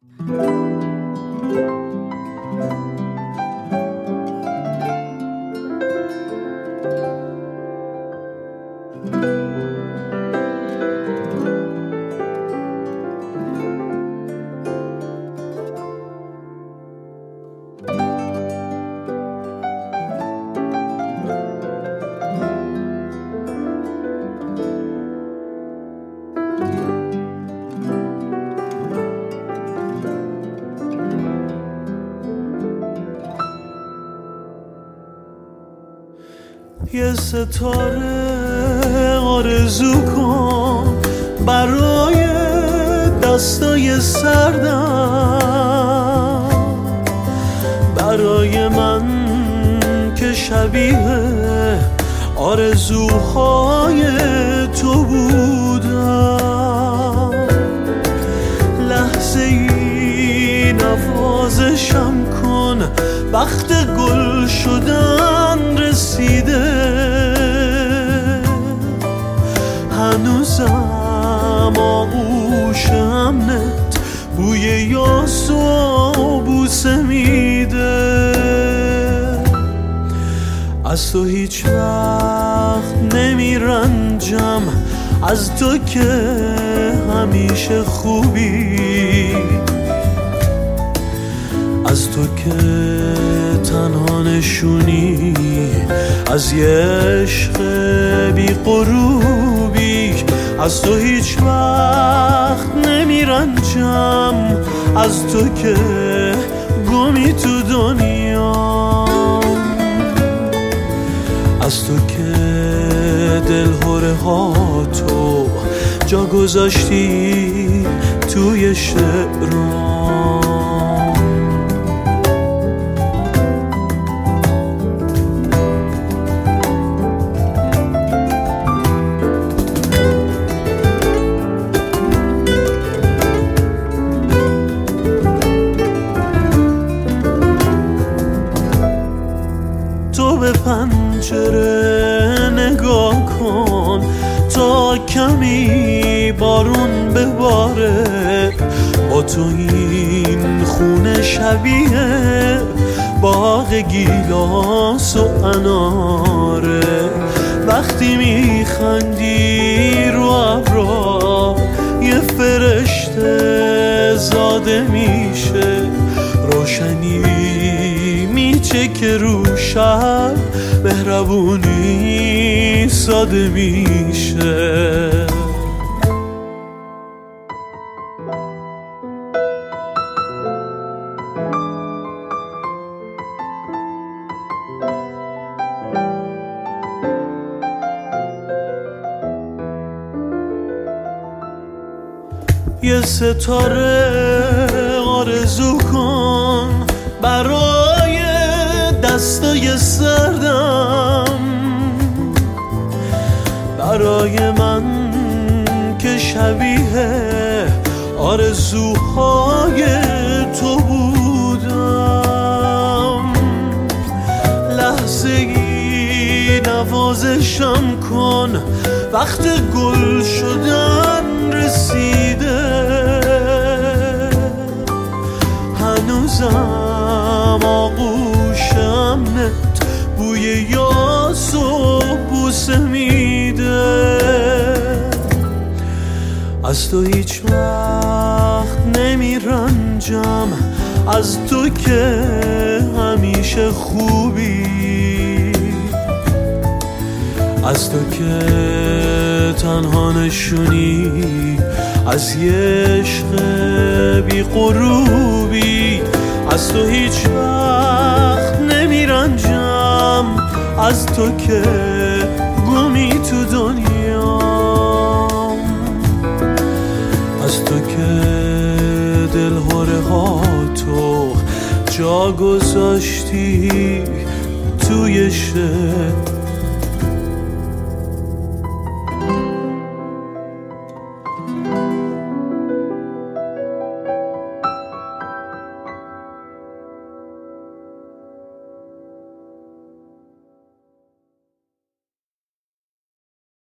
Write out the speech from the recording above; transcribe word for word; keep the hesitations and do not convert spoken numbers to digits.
یه ستاره آرزو کن برای دستای سردم، برای من که شبیه آرزوهای تو بودم. لحظه ای نوازشم کن، وقت گل شدن رسیده. هنوزم آغوش امنت بوی یاس و بوسه میده. از تو هیچ وقت نمیرنجم، از تو که همیشه خوبی، از تو که تنها نشونی از یه عشق بی غروبی. از تو هیچ وقت نمیرنجم، از تو که گمی تو دنیا، از تو که دلهره ها تو جا گذاشتی توی شعرام. تو به پنجره نگاه کن تا کمی بارون بباره. با تو این خونه شبیه باغ گیلاس و اناره. وقتی میخندی رو ابرا یه فرشته زاده میشه. روشنی میچه که رو شب مهربونی ساده میشه. یه ستاره آرزو کن برای دستای سردم، برای من که شبیه آرزوهای تو بودم. لحظه ای نوازشم کن، وقت گل شدن رسیده. هنوزم آغوش امنت بوی یاس و بوسه میده. از تو هیچ وقت نمیرنجم، از تو که همیشه خوبی، از تو که تنها نشونی از یه عشق بی غروبی. از تو هیچ وقت نمیرنجم، از تو که گمی تو دنیا، از تو که دلهره ها تو جا گذاشتی توی شعر.